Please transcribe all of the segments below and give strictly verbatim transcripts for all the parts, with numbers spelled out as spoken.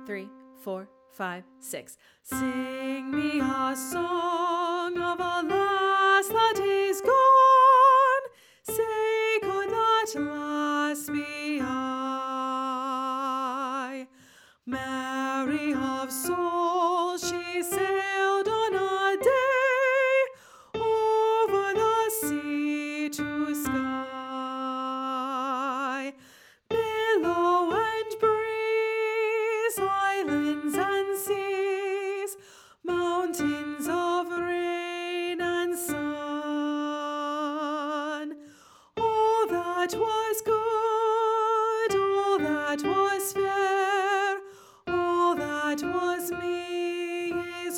three, four, five, six. Sing me a song of a lass that is gone. Say, could that lass be I? Mary of soul, she sailed on a day over the sea to sky. Billow and breeze, islands and seas, mountains of rain and sun. All that was good, all that was fair, all that was me is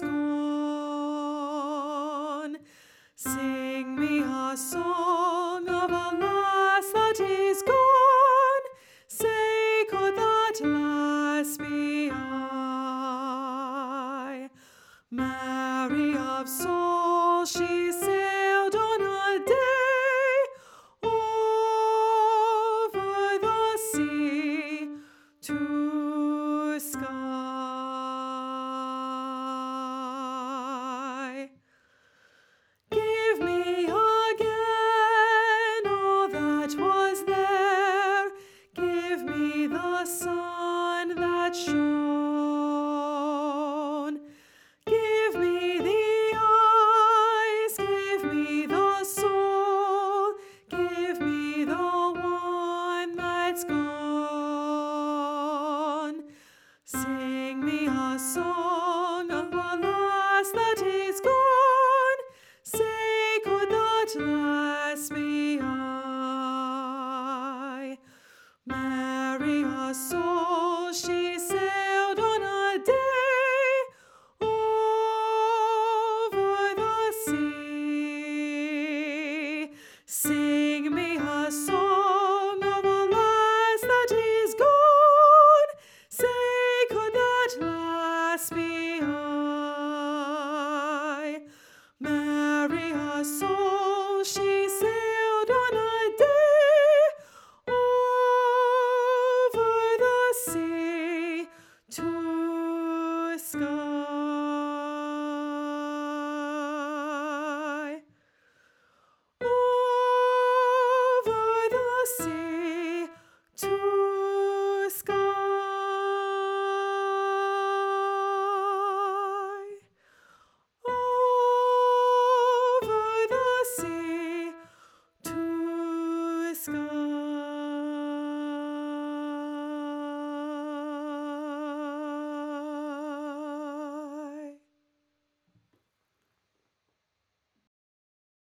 gone. Sing me a song of a lass that is gone. Say, could that lass be I? Mary of soul, she sailed on a day over the sea to sky. Give me again all that was there. Give me the sun that shone. Give me the eyes, give me the soul, give me the one that's gone. Sing me a song